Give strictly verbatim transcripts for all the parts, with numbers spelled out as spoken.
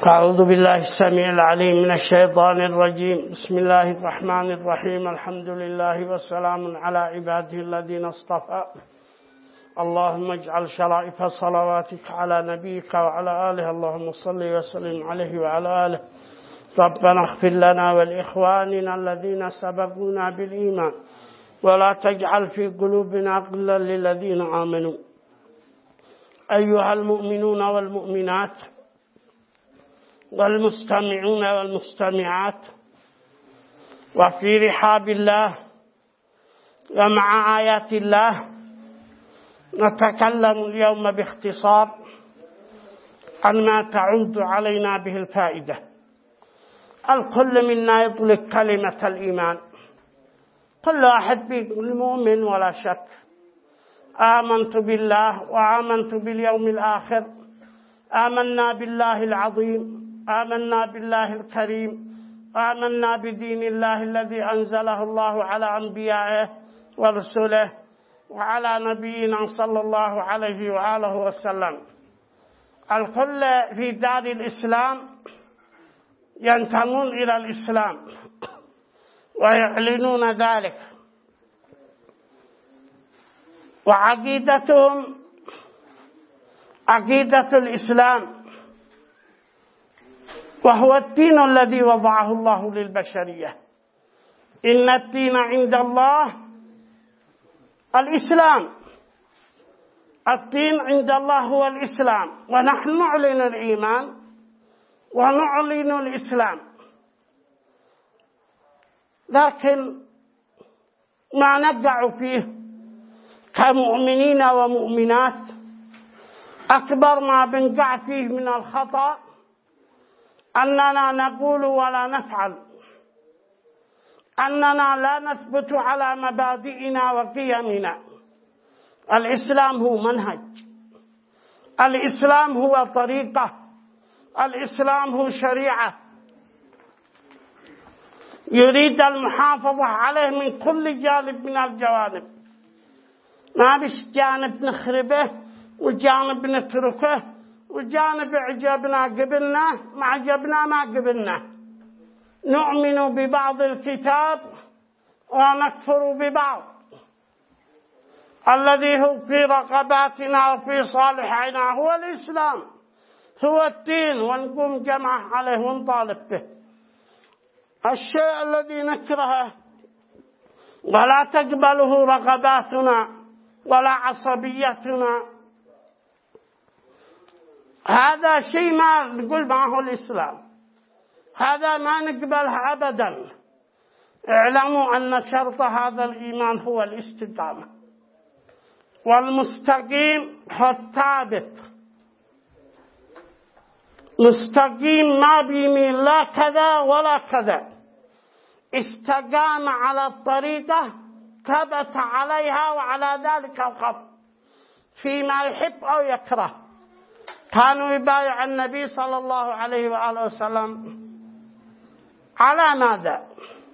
أعوذ بالله السميع العليم من الشيطان الرجيم. بسم الله الرحمن الرحيم. الحمد لله والسلام على عباده الذين اصطفى. اللهم اجعل شرائف صلواتك على نبيك وعلى آله. اللهم صل وسلم عليه وعلى آله. ربنا اغفر لنا ولإخواننا الذين سبقونا بالإيمان ولا تجعل في قلوبنا غلا للذين آمنوا. أيها المؤمنون والمؤمنات والمستمعون والمستمعات، وفي رحاب الله ومع آيات الله نتكلم اليوم باختصار عن ما تعود علينا به الفائدة. الكل منا يطلق كلمة الإيمان، كل واحد بيقول مؤمن ولا شك، آمنت بالله وآمنت باليوم الآخر، آمنا بالله العظيم، آمنا بالله الكريم، آمنا بدين الله الذي أنزله الله على أنبيائه ورسله وعلى نبينا صلى الله عليه وآله وسلم. الكل في دار الإسلام ينتمون إلى الإسلام ويعلنون ذلك، وعقيدتهم عقيدة الإسلام، وهو الدين الذي وضعه الله للبشرية. إن الدين عند الله الإسلام، الدين عند الله هو الإسلام، ونحن نعلن الإيمان ونعلن الإسلام. لكن ما نقع فيه كمؤمنين ومؤمنات أكبر ما بنقع فيه من الخطأ أننا نقول ولا نفعل، أننا لا نثبت على مبادئنا وقيمنا. الإسلام هو منهج، الإسلام هو طريقة، الإسلام هو شريعة يريد المحافظة عليه من كل جانب من الجوانب. ما بش جانب نخربه وجانب نتركه وجانب عجبنا قبلنا ما عجبنا ما قبلنا. نؤمن ببعض الكتاب ونكفر ببعض. الذي هو في رقباتنا وفي صالحنا هو الإسلام، هو الدين، ونقوم جمعه عليه ونطالب به. الشيء الذي نكرهه ولا تقبله رغباتنا ولا عصبيتنا، هذا شيء ما نقول معه الإسلام، هذا ما نقبلها أبدا. اعلموا أن شرط هذا الإيمان هو الاستقامة، والمستقيم هو الثابت. مستقيم ما بيميل لا كذا ولا كذا، استقام على الطريقة، ثبت عليها وعلى ذلك وقف فيما يحب أو يكره. كانوا يبايع النبي صلى الله عليه وآله وسلم على ماذا؟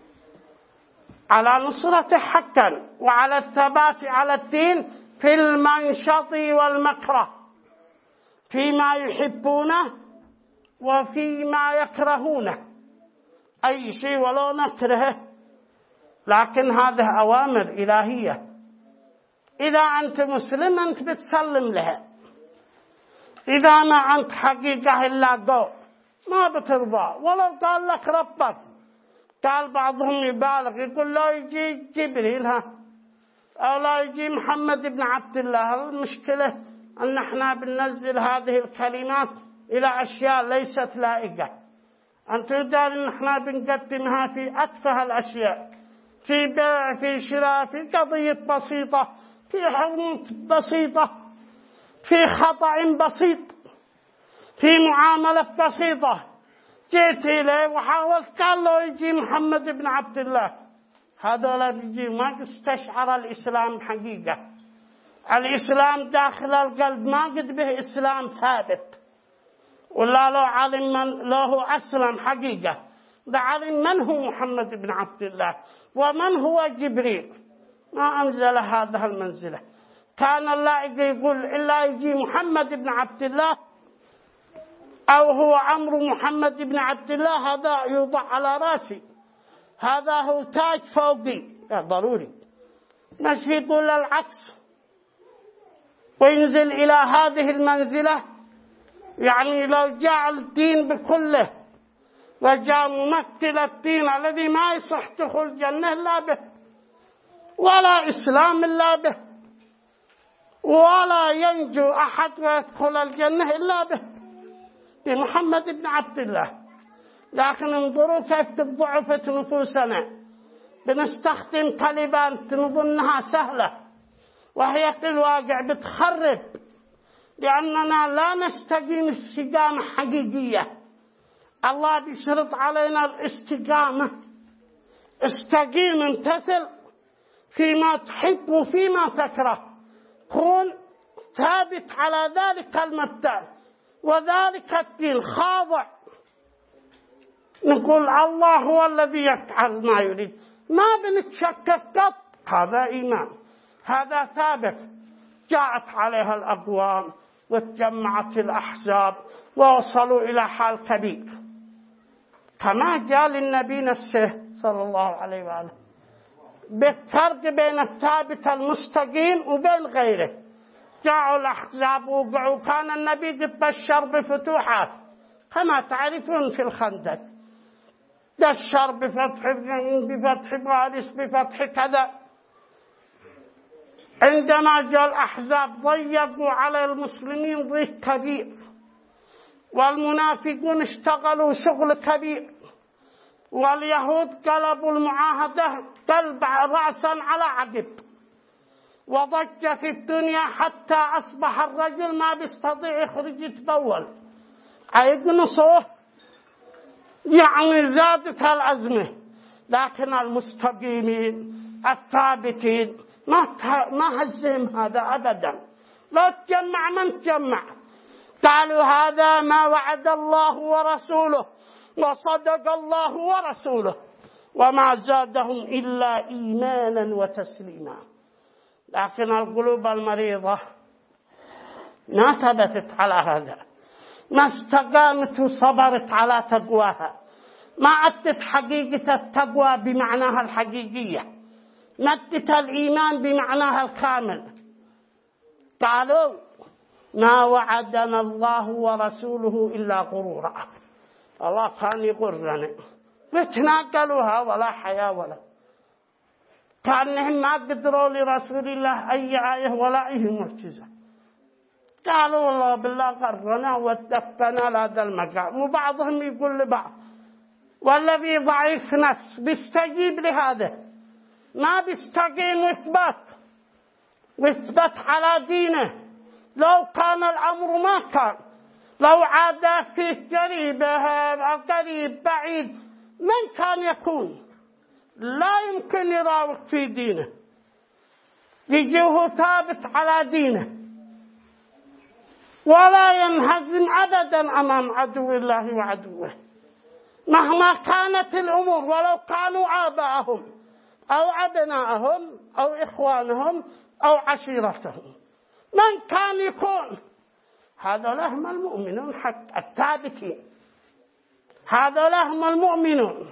على نصرته حقا، وعلى الثبات على الدين في المنشط والمكره، فيما يحبونه وفيما يكرهونه. أي شيء ولو نكرهه، لكن هذه أوامر إلهية. إذا أنت مسلم أنت بتسلم لها، إذا ما أنت حقيقة إلا قول ما بترضى. ولو قال لك ربك، قال بعضهم يبالغ يقول لا يجي جبريل ها أو لا يجي محمد بن عبد الله. المشكلة أن احنا بننزل هذه الكلمات إلى أشياء ليست لائقة. أنت يدار أن احنا بنقدمها في أتفه الأشياء، في بيع، في شراء، في قضية بسيطة، في حرمة بسيطة، في خطأ بسيط، في معاملة بسيطة. جيت إليه وحاولت قال له يجي محمد بن عبد الله، هذا بيجي ما استشعر الإسلام حقيقة. الإسلام داخل القلب ما قد به إسلام ثابت، ولا لو علم من له أسلم حقيقة، لعلم من هو محمد بن عبد الله ومن هو جبريل. ما أنزل هذه المنزلة. كان الله يقول إلا يجي محمد بن عبد الله أو هو عمرو محمد بن عبد الله، هذا يوضع على رأسي، هذا هو تاج فوقي ضروري. مش يقول العكس وينزل إلى هذه المنزلة. يعني لو جاء الدين بكله وجاء ممثل الدين الذي ما يصح دخول الجنة إلا به، ولا إسلام إلا به، ولا ينجو أحد ويدخل الجنة إلا به، بمحمد بن عبد الله. لكن انظروا كيف ضعفت نفوسنا، بنستخدم كلمات نظنها سهلة وهي في الواقع بتخرب، لأننا لا نستقيم استقامة حقيقية. الله بيشرط علينا الاستقامة. استقيم، امتثل فيما تحب وفيما تكره، كن ثابت على ذلك المبدأ وذلك الدين، خاضع. نقول الله هو الذي يفعل ما يريد، ما بنتشكك قط، هذا إيمان، هذا ثابت. جاءت عليها الأقوام وتجمعت الأحزاب ووصلوا إلى حال كبير، كما جاء للنبي نفسه صلى الله عليه وآله، بالفرق بين الثابت المستقيم وبين غيره. جاءوا الأحزاب وقعوا، كان النبي قد بشر بفتوحات كما تعرفون في الخندق، بشر بفتح بفتح بارس بفتح كذا. عندما جاء الأحزاب ضيقوا على المسلمين ضيق كبير، والمنافقون اشتغلوا شغل كبير، واليهود قلبوا المعاهدة قلب رأسا على عقب، وضجت الدنيا حتى أصبح الرجل ما بيستطيع يخرج يتبول، عيقنصوه، يعني زادت الأزمة. لكن المستقيمين الثابتين ما ما هزهم هذا أبدا، لا تجمع من تجمع، قالوا هذا ما وعد الله ورسوله وصدق الله ورسوله، وما زادهم إلا إيمانا وتسليما. لكن القلوب المريضة ما ثبتت على هذا، ما استقامت وصبرت على تقواها، ما أدت حقيقة التقوى بمعناها الحقيقية، ما أدت الإيمان بمعناها الكامل. قالوا ما وعدنا الله ورسوله إلا غرورا، الله كان يغرنا، وتناقلوها ولا حياة ولا، كأنهم ما قدروا لرسول الله أي آية ولا أي معجزة. قالوا والله بالله غرنا ودفنا لهذا المقام. وبعضهم يقول لبعض والذي ضعيف نفس بيستجيب لهذا، ما بيستقيم ويثبت ويثبت على دينه. لو كان الأمر ما كان، لو عاد فيه قريبه قريب بعيد من كان يكون، لا يمكن يراوغ في دينه، يجيه ثابت على دينه، ولا ينهزم أبدا أمام عدو الله وعدوه مهما كانت الأمور، ولو كانوا آباءهم أو أبناءهم أو إخوانهم أو عشيرتهم، من كان يكون. هذا لهم المؤمنون حتى الثابتين، هذا لهم المؤمنون،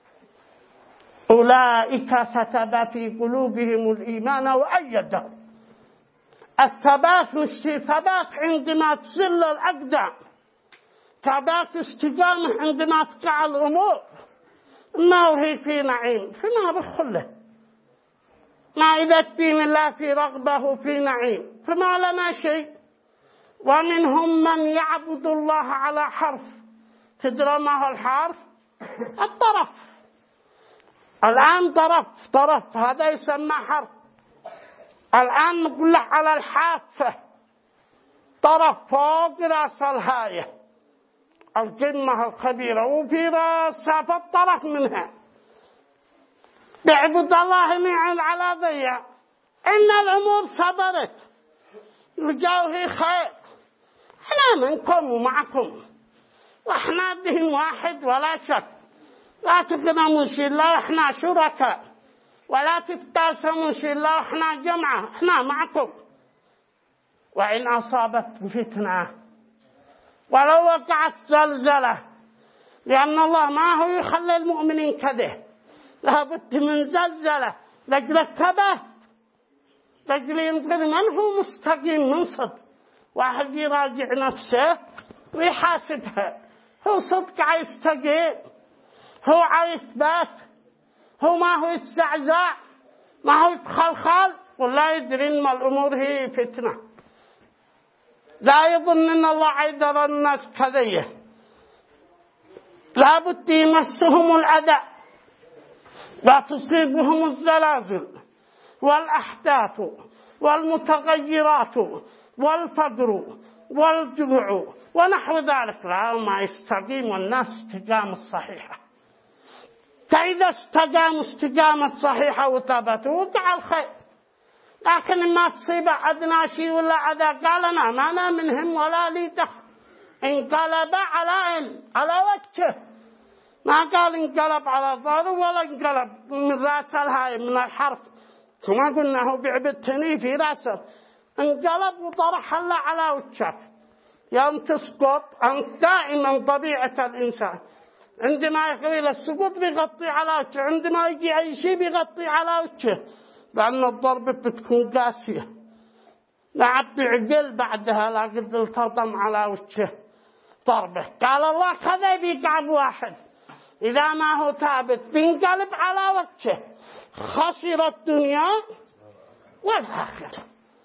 أولئك كتب في قلوبهم الإيمان وأيدهم. الثبات مش ثبات عندما تزل الأقدام، ثبات استقامة عندما تقع الأمور، ما هي في نعيم فما بخله، ما إذا الدين الله في رغبة وفي نعيم فما لنا شيء. ومنهم من يعبد الله على حرف، تدرى ما هو الحرف؟ الطرف. الآن طرف طرف هذا يسمى حرف. الآن نقول لك على الحافة، طرف فوق راس الهاية القمة الكبيرة، وفي راسها في الطرف منها، بيعبد الله من على ضيع. إن الأمور صبرت وجاوه خير، احنا منكم ومعكم، واحنا دين واحد ولا شك، لا تقدموا شيء الله، احنا شركاء، ولا تتقاسموا شيء الله، احنا جماعة، احنا معكم. وإن أصابت فتنة ولو وقعت زلزلة، لأن الله ما هو يخلي المؤمنين كذا، لابد من زلزلة لجل الثبات، لجل ينظر من هو مستقيم من صدق. واحد يراجع نفسه ويحاسبها، هو صدق عايز يستقيم، هو عايز ثبات، هو ما هو يتزعزع، ما هو يتخلخل، ولا يدري ان الامور هي فتنه. لا يظن ان الله عيدر الناس كذيه، لابد يمسهم الاذى، لا تصيبهم الزلازل والاحداث والمتغيرات والفقر والجوع ونحو ذلك، لا ما يستقيم الناس استقامة صحيحة. فإذا استقاموا استقامة صحيحة وثبتوا وقع الخير. لكن ما تصيب أدنى شيء ولا أذى قال أنا ما أنا منهم ولا لي دخل، انقلب على على وجهه، ما قال انقلب على ظهره ولا انقلب من رأس الهاي من الحرف، كما قلنا هو بعبدتني في رأسه، انقلب وطرح الله على وجهك. يوم تسقط أنت دائما طبيعة الإنسان عندما يقبل السقوط بيغطي على وجهه، عندما يجي أي شيء بيغطي على وجهه، لأن الضربة بتكون قاسية. لعب بعقل بعدها لا قد التطم على وجهه ضربة. قال الله كذا بيقع بواحد إذا ما هو ثابت بينقلب على وجهه، خسر الدنيا والآخرة.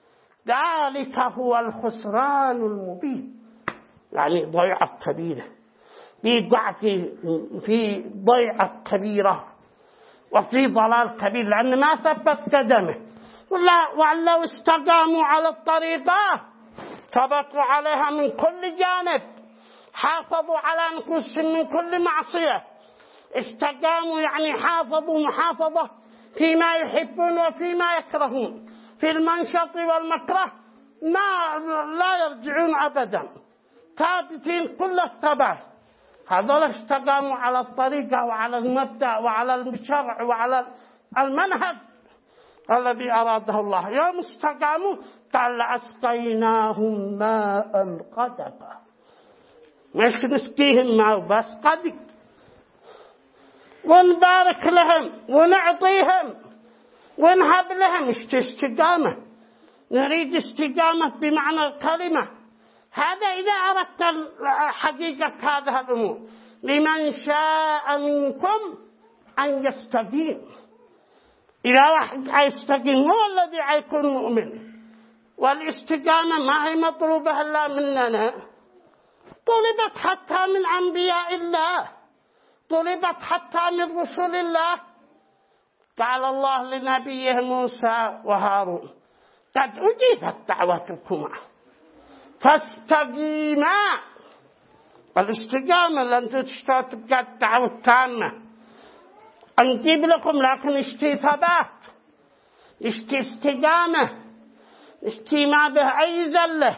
ذلك هو الخسران المبين، يعني ضيعة كبيرة، بيقع في في ضيعة كبيرة وفي ضلال كبير، لأن ما ثبت قدمه. ولا ولو استقاموا على الطريقة ثبتوا عليها من كل جانب، حافظوا على نفوسهم من كل معصية، استقاموا يعني حافظوا محافظة فيما يحبون وفيما يكرهون، في المنشط والمكره ما لا يرجعون أبدا، ثابتين كل الثبات. هذول استقاموا على الطريقة وعلى المبدأ وعلى الشرع وعلى المنهج الذي أراده الله. يوم استقاموا قال لأسقيناهم ماء غدقا، مش نسقيهم ماء بس قدق، ونبارك لهم ونعطيهم ونهب لهم. استقامة، نريد استقامة بمعنى الكلمة. هذا إذا أردت حقيقة هذه الأمور. لمن شاء منكم أن يستقيم، إذا واحد يستقيم هو الذي يكون مؤمن. والاستقامة ما هي مطلوبة إلا مننا، طلبت حتى من أنبياء الله، طلبت حتى من رسل الله. قال الله لنبيه موسى وهارون قد أجيبت دعوتكما فاستقيما. الاستقامة لن تبقى الدعوة التامة، أنجيب لكم لكن اشتي ثبات، اشتي استقامة، اشتي ما به أي زلة.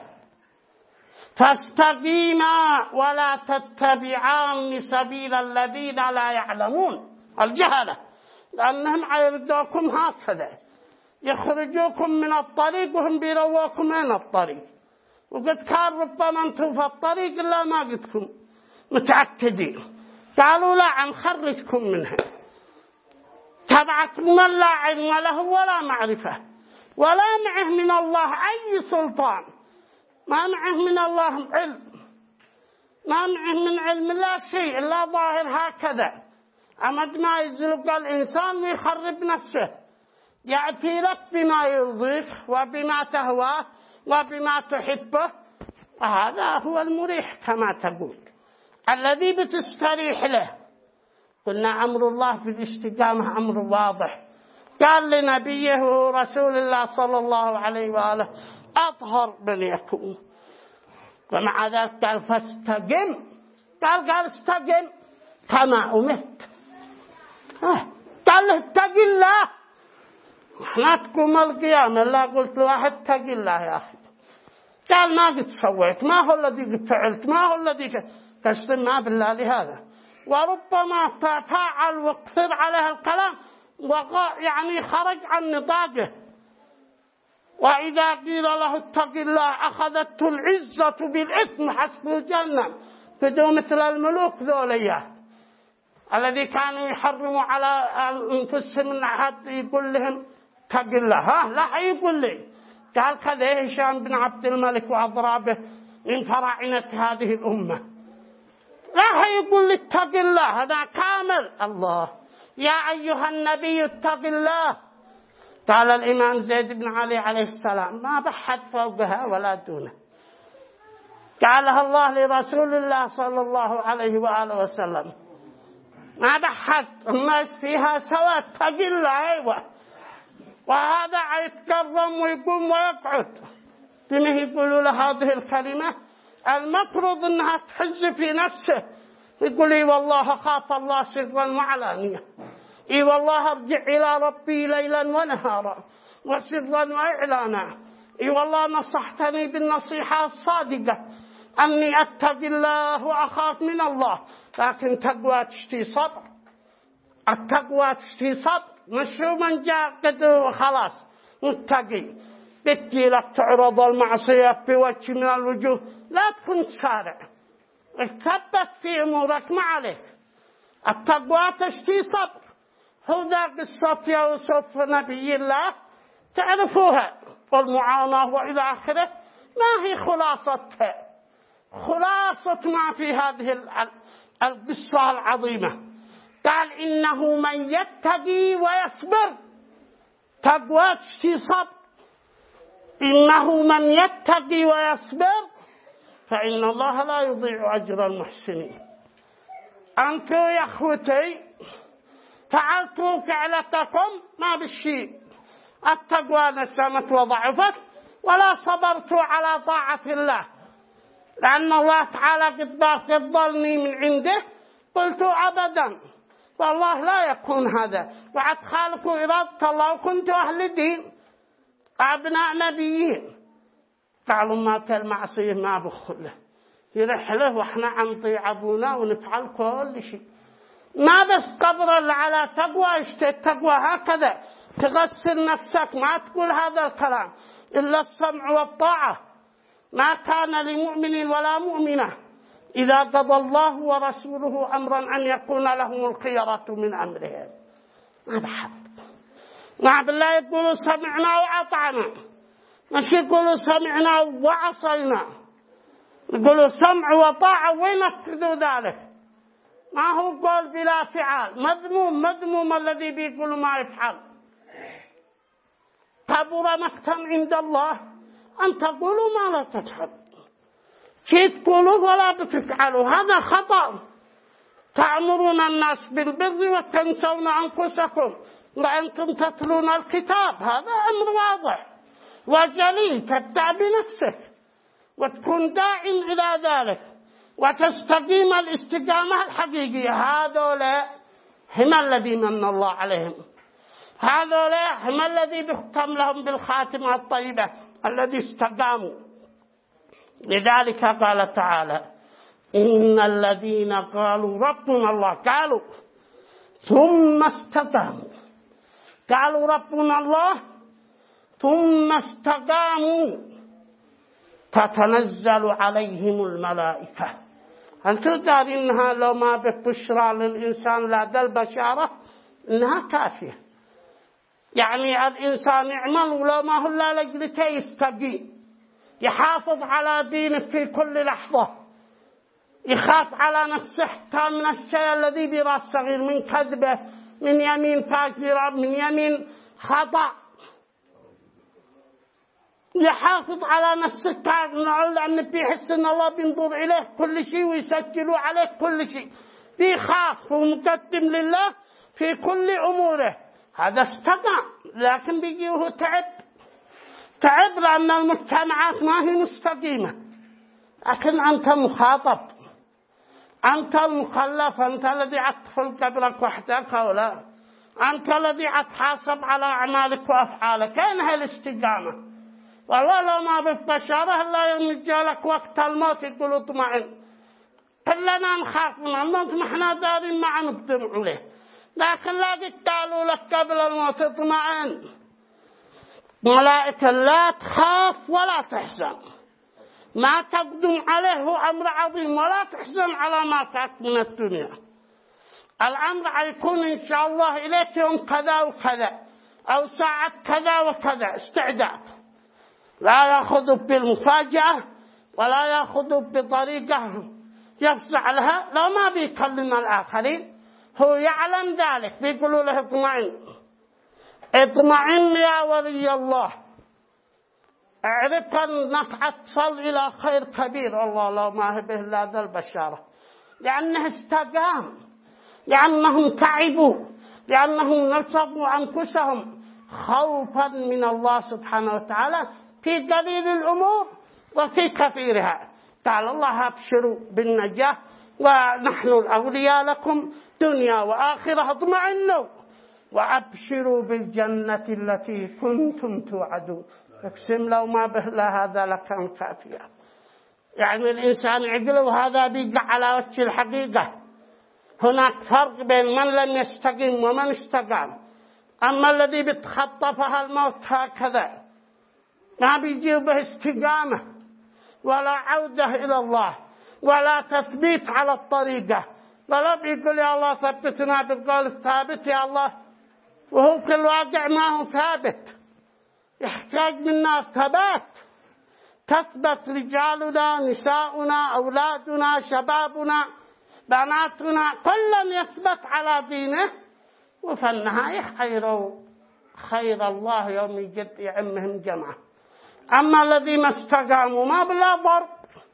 فاستقيما ولا تتبعان سبيل الذين لا يعلمون، الجهلة، لأنهم عيردوكم هكذا، يخرجوكم من الطريق وهم بيرواكم من الطريق. وقد كان ربما أنتم في الطريق إلا ما قدكم متأكدين، قالوا لا نخرجكم منها. تبعكم من لا علم له ولا معرفة ولا معه من الله أي سلطان، ما معه من الله علم، ما معه من علم لا شيء إلا ظاهر هكذا. أمد ما يزلق الإنسان ويخرب نفسه، يأتي لك بما يرضيك وبما تهواه وبما تحبه، وهذا هو المريح كما تقول، الذي بتستريح له. قلنا أمر الله في الاستقامة أمر واضح. قال لنبيه رسول الله صلى الله عليه وآله أطهر من يكون، ومع ذلك قال فاستقم، قال قال استقم كما أمرت. قال له اتق الله، احنا تقوم القيامة لا قلت لواحد اتق الله يا أخي، قال ما قد سويت، ما هو الذي قد فعلت، ما هو الذي تسلم ما بالله لهذا. وربما تفاعل وكثر عليه الكلام يعني خرج عن نطاقه، وإذا قيل له اتق الله أخذته العزة بالإثم حسب الجنة. بدوا مثل الملوك ذوليات الذي كانوا يحرموا على أنفسهم من أحد يقول لهم اتق الله. ها لا يقول لي قال كذا هشام بن عبد الملك وأضرابه من فراعنة هذه الأمة، لا يقول لي اتق الله، هذا كامل. الله يا أيها النبي اتق الله. قال الإمام زيد بن علي عليه السلام ما بحد فوقها ولا دونه، قالها الله لرسول الله صلى الله عليه وآله وسلم، ما بحد الناس فيها سواء اتق الله. أيوة، وهذا يتكرم ويقوم ويقعد بما يقولوا له هذه الكلمة المفروض أنها تحز في نفسه، يقول إي والله خاف الله سرا وعلانية، إي والله ارجع إلى ربي ليلا ونهارا وسرا وإعلانا، إي والله نصحتني بالنصيحة الصادقة أني أتق الله وأخاف من الله. لكن تقوى تشتي صبر، التقوى تشتي صبر، مش هو من جاء قدر وخلاص متقي بتجي لك تعرض المعصية بوجه من الوجوه لا تكون تسارع، ارتبت في أمورك ما عليك. التقوى تشتي صبر. هو ذا قصة يوسف نبي الله تعرفوها والمعاناة وإلى آخره، ما هي خلاصتها؟ خلاصة ما في هذه القصة العظيمة قال إنه من يتقي ويصبر. تقوى تشتي صبر. إنه من يتقي ويصبر فإن الله لا يضيع أجر المحسنين. أنتم يا أخوتي فعلتوا فعلتكم ما بالشيء، التقوى نسمت وضعفت ولا صبرتوا على طاعة الله، لأن الله تعالى قد فضلني من عنده قلت أبدا والله لا يكون هذا، وعد خالقوا إرادة الله وكنت أهل دين أبناء نبيين. قالوا ما كالمعصية ما بخله في رحلة وإحنا عنطي أبونا ونفعل كل شيء، ما بس قبر على تقوى. التقوى هكذا تغسل نفسك، ما تقول هذا الكلام إلا السمع والطاعة. ما كان لمؤمن ولا مؤمنة إذا قضى الله ورسوله أمرا أن يكون لهم الخيرة من أمرهم. ما بحب ما بالله يقولوا سمعنا وأطعنا، مش يقولوا سمعنا وعصينا، يقولوا سمع وطاعة وينفذوا ذلك. ما هو قول بلا فعال، مذموم مذموم الذي بيقولوا ما يفعل. كبر مقتا عند الله أن تقولوا ما لا تفعل، شيء تقولوا ولا بتفعلوا، هذا خطأ. تأمرون الناس بالبر وتنسون أنفسكم وأنتم تتلون الكتاب، هذا أمر واضح وجليل. تبدأ بنفسك وتكون داع إلى ذلك وتستقيم الاستقامة الحقيقية. هذولا هم الذي من الله عليهم، هذولا هم الذي بختم لهم بالخاتمة الطيبة الذي استقاموا. لذلك قال تعالى إن الذين قالوا ربنا الله، قالوا ثم استقاموا، قالوا ربنا الله ثم استقاموا تتنزل عليهم الملائكة. أنتم دارين إنها لو ما ببشرى للإنسان لا دل بشارة إنها كافية. يعني الإنسان يعمل ولو ما هو لا لجلته يستقيم، يحافظ على دينه في كل لحظة، يخاف على نفسه حتى من الشيء الذي براس صغير، من كذبه، من يمين فاجرة، من يمين خطأ، يحافظ على نفسه لأن بيحس أن الله بينظر إليه كل شيء ويسجلوا عليه كل شيء، بيخاف ومقدم لله في كل أموره. هذا استقام، لكن بيجيه تعب تعب لأن المجتمعات ما هي مستقيمة. لكن أنت مخاطب، أنت المخلف، أنت الذي أدخل قبرك وحدك أو لا، أنت الذي أتحاسب على أعمالك وأفعالك. أين هي الاستقامة؟ والله لو ما ببشارة لا يوم جالك وقت الموت يقول اطمئن. كلنا نخاف من الموت، ما احنا دارين ما نقدم عليه، لكن لا قالوا لك قبل الموت اطمئن. ملائكة لا تخاف ولا تحزن، ما تقدم عليه أمر عظيم، ولا تحزن على ما فات من الدنيا. الأمر يكون إن شاء الله إليك يوم كذا وكذا أو ساعة كذا وكذا، استعداد. لا يأخذ بالمفاجأة ولا يأخذ بطريقة يفزع لها، لو ما بيكلم الآخرين هو يعلم ذلك، بيقولوا له اطمئن اطمئن يا ولي الله، اعرف أنك تصل إلى خير كبير. والله لو ما به إلا ذا البشارة، لأنه استقام، لأنهم تعبوا، لأنهم نصبوا أنفسهم خوفا من الله سبحانه وتعالى في قليل الأمور وفي كثيرها. قال الله ابشروا بالنجاة ونحن الأولياء لكم دنيا وآخرة، اطمئنوا وأبشروا بالجنة التي كنتم توعدون. اقسم لو ما به لا هذا لكان كافيا. يعني الإنسان يعقله وهذا بيقع على وجه الحقيقة. هناك فرق بين من لم يستقيم ومن استقام. أما الذي بتخطفها الموت هكذا ما بيجي به استقامة ولا عودة إلى الله ولا تثبيت على الطريقة، ولا بيقول يا الله ثبتنا بالقول الثابت يا الله، وهو في الواقع ما هو ثابت. يحتاج منا ثبات، تثبت رجالنا نساؤنا أولادنا شبابنا بناتنا كل يثبت على دينه، وفي النهاية خير خير الله يوم يجد يعمهم جمعه. أما الذي ما استقاموا ما بلا ضرب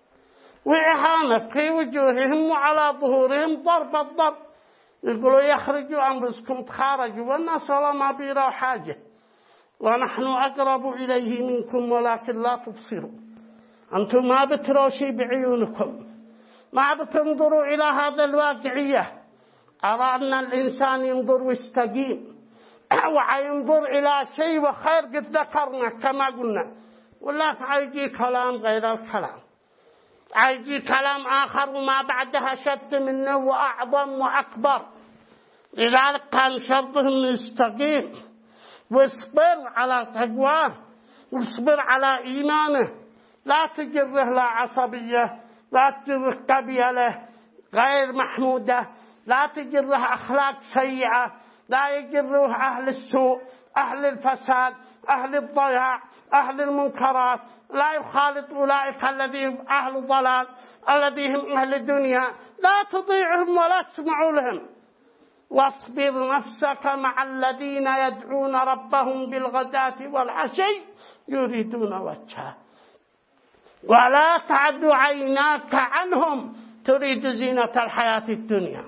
وإهانة في وجوههم وعلى ظهورهم ضرب الضرب، يقولوا يخرجوا عن رزقكم تخارجوا، والناس والله ما بيروا حاجة، ونحن أقرب إليه منكم ولكن لا تبصروا. أنتم ما بتروا شيء بعيونكم، ما بتنظروا إلى هذا الواقعية. أرى أن الإنسان ينظر ويستقيم وينظر إلى شيء وخير قد ذكرنا كما قلنا، ولا فعيجي كلام غير الكلام، عيجي كلام آخر وما بعدها شد منه وأعظم وأكبر. لذلك كان شرطهم يستقيم واصبر على تقواه واصبر على إيمانه، لا تجره لا عصبية، لا تجره قبيلة غير محمودة، لا تجره أخلاق سيئة، لا يجره أهل السوء أهل الفساد أهل الضياع أهل المنكرات، لا يخالط أولئك الذين أهل ضلال الذين هم أهل الدنيا، لا تطيعهم ولا تسمعوا لهم. واصبر نفسك مع الذين يدعون ربهم بالغداة والعشي يريدون وجهه ولا تعد عيناك عنهم تريد زينة الحياة الدنيا،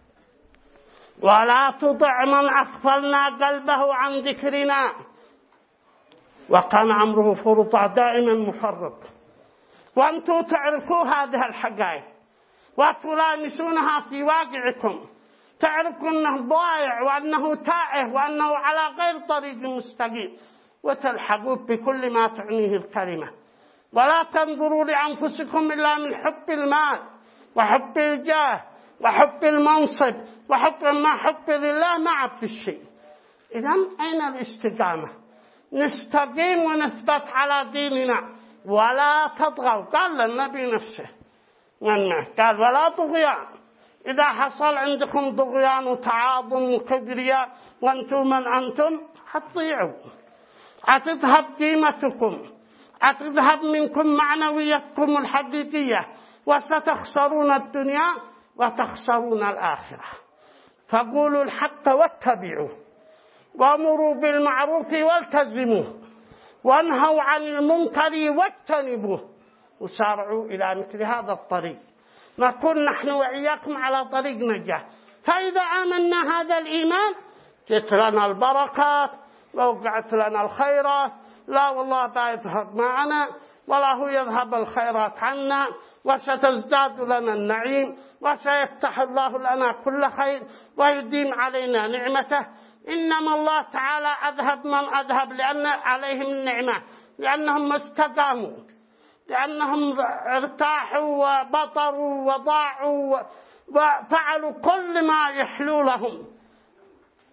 ولا تطع من أغفلنا قلبه عن ذكرنا وكان أمره فرطا، دائما مفرط. وأنتم تعرفوا هذه الحقائق وتلامسونها في واقعكم، تعرفوا أنه ضائع وأنه تائه وأنه على غير طريق مستقيم، وتلحقوا بكل ما تعنيه الكلمة. ولا تنظروا لأنفسكم إلا من حب المال وحب الجاه وحب المنصب وحب ما حب لله ما عبد الشيء. إذن أين الاستقامة؟ نستقيم ونثبت على ديننا ولا تطغوا. قال النبي نفسه منه قال ولا طغيان. إذا حصل عندكم طغيان وتعاظم وكبرياء وأنتم من أنتم حتضيعوا، حتذهب قيمتكم، حتذهب منكم معنويتكم الحقيقية، وستخسرون الدنيا وتخسرون الآخرة. فقولوا الحق واتبعوا، وامروا بالمعروف والتزموه، وانهوا عن المنكر واجتنبوه، وسارعوا إلى مثل هذا الطريق. نكون نحن وإياكم على طريق نجاة. فإذا آمنا هذا الإيمان جت لنا البركات ووقعت لنا الخيرات، لا والله لا يذهب معنا ولا هو يذهب الخيرات عنا، وستزداد لنا النعيم وسيفتح الله لنا كل خير ويديم علينا نعمته. إنما الله تعالى أذهب من أذهب لأن عليهم النعمة، لأنهم استقاموا، لأنهم ارتاحوا وبطروا وضاعوا وفعلوا كل ما يحلو لهم.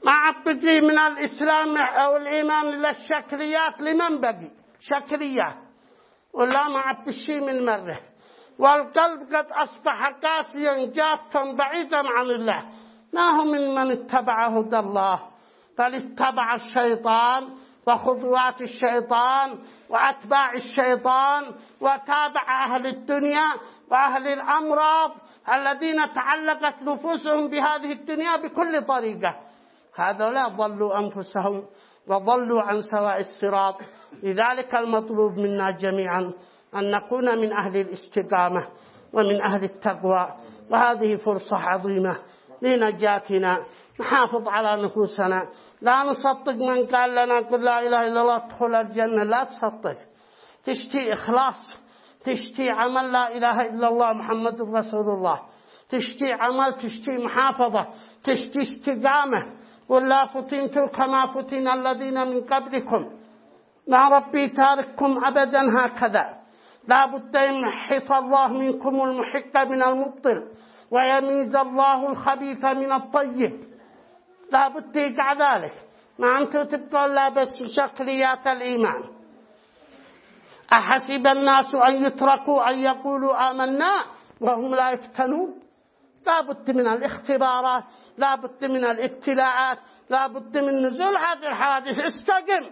ما عبقي من الإسلام أو الإيمان إلا الشكليات. لمن بقي شكليات؟ ولا ما عبقي شيء من مرة. والقلب قد أصبح قاسيا جافا بعيدا عن الله. ما هو من من اتبع هدى الله، بل اتبع الشيطان وخطوات الشيطان وأتباع الشيطان، وتابع أهل الدنيا وأهل الأمراض الذين تعلقت نفوسهم بهذه الدنيا بكل طريقة. هذولا ضلوا أنفسهم وضلوا عن سواء الصراط. لذلك المطلوب منا جميعا أن نكون من أهل الاستقامة ومن أهل التقوى، وهذه فرصة عظيمة لنجاتنا. نحافظ على نفوسنا، لا نصدق من قال لنا قل لا إله إلا الله ادخل الجنة. لا تصدق، تشتي إخلاص، تشتي عمل لا إله إلا الله محمد رسول الله، تشتي عمل، تشتي محافظة، تشتي استقامة. ولا فتنتم كما فتن الذين من قبلكم ما ربي تارككم أبدا هكذا. لا بد يمحص الله منكم المحق من المبطل ويميز الله الخبيث من الطيب. لا بد يقع ذلك. ما أنتم تبقوا لا بس شكليات الإيمان. أحسب الناس أن يتركوا أن يقولوا آمنا وهم لا يفتنون. لا بد من الاختبارات، لا بد من الابتلاءات، لا بد من نزول هذه الحوادث. استقم،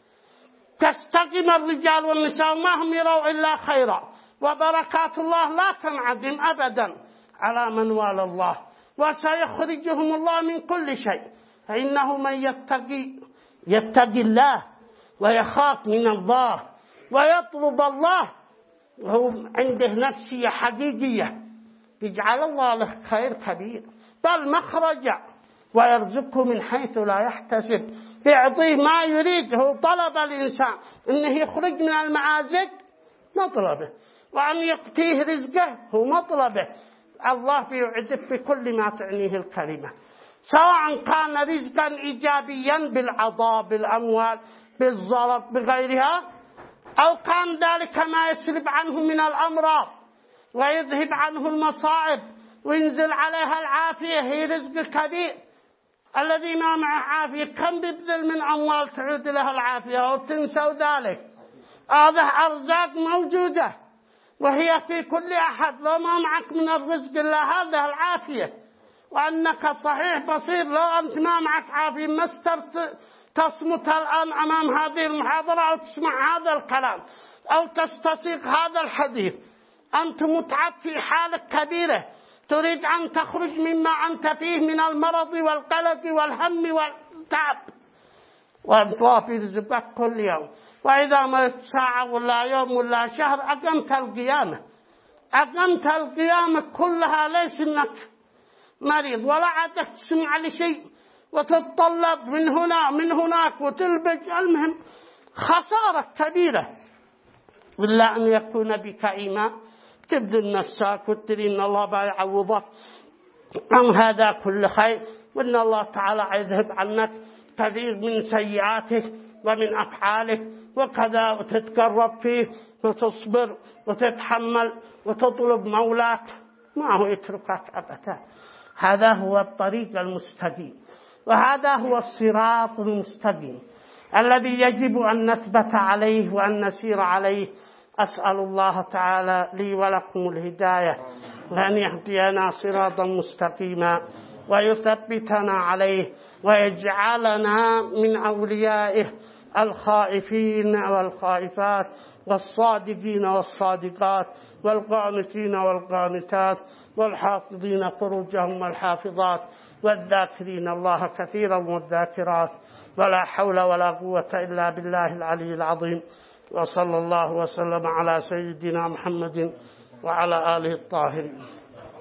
تستقم الرجال والنساء ما هم يروا إلا خيرا، وبركات الله لا تنعدم أبدا على من والى الله، وسيخرجهم الله من كل شيء. فإنه من يتقي يتقي الله ويخاف من الله ويطلب الله وهو عنده نفسية حقيقية، يجعل الله له خير كبير، بل مخرجا ويرزقه من حيث لا يحتسب. يعطيه ما يريد. هو طلب الإنسان أنه يخرج من المعازق مطلبه، وأن يقتيه رزقه هو مطلبه. الله بيعدك بكل ما تعنيه الكلمة، سواء كان رزقا إيجابيا بالعطاء بالأموال بالزرق بغيرها، أو كان ذلك ما يسلب عنه من الأمراض ويذهب عنه المصائب وينزل عليها العافية. هي رزق كبير. الذي ما معه عافية كم بيبذل من أموال تعود له العافية وتنسوا ذلك. هذا أرزاق موجودة وهي في كل أحد. لو ما معك من الرزق إلا هذا العافية، وأنك صحيح بصير. لو أنت ما معك عافية ما استرت تصمت الآن أمام هذه المحاضرة أو تسمع هذا الكلام أو تستصيغ هذا الحديث. أنت متعب في حالة كبيرة، تريد أن تخرج مما أنت فيه من المرض والقلق والهم والتعب، والله في رزقك كل يوم. وإذا ما ساعة ولا يوم ولا شهر أقمت القيامة. أقمت القيامة كلها، ليس إنك مريض ولا عادك تسمع لشيء وتتطلب من هنا من هناك وتلبج. المهم خسارة كبيرة. إلا أن يكون بك إيمان تبذل نفسك وتري إن الله بيعوضك عن هذا كل خير، وإن الله تعالى يذهب عنك كثير من سيئاتك ومن أفعالك، وكذا وتتقرب فيه وتصبر وتتحمل وتطلب مولاك، ما هو يتركك أبدا. هذا هو الطريق المستقيم، وهذا هو الصراط المستقيم الذي يجب أن نثبت عليه وأن نسير عليه. أسأل الله تعالى لي ولكم الهداية، وأن يهدينا صراطا مستقيما ويثبتنا عليه، ويجعلنا من أوليائه الخائفين والخائفات والصادقين والصادقات والقانتين والقانتات والحافظين فروجهم والحافظات والذاكرين الله كثيرا والذاكرات. ولا حول ولا قوة إلا بالله العلي العظيم. وصلى الله وسلم على سيدنا محمد وعلى آله الطاهرين.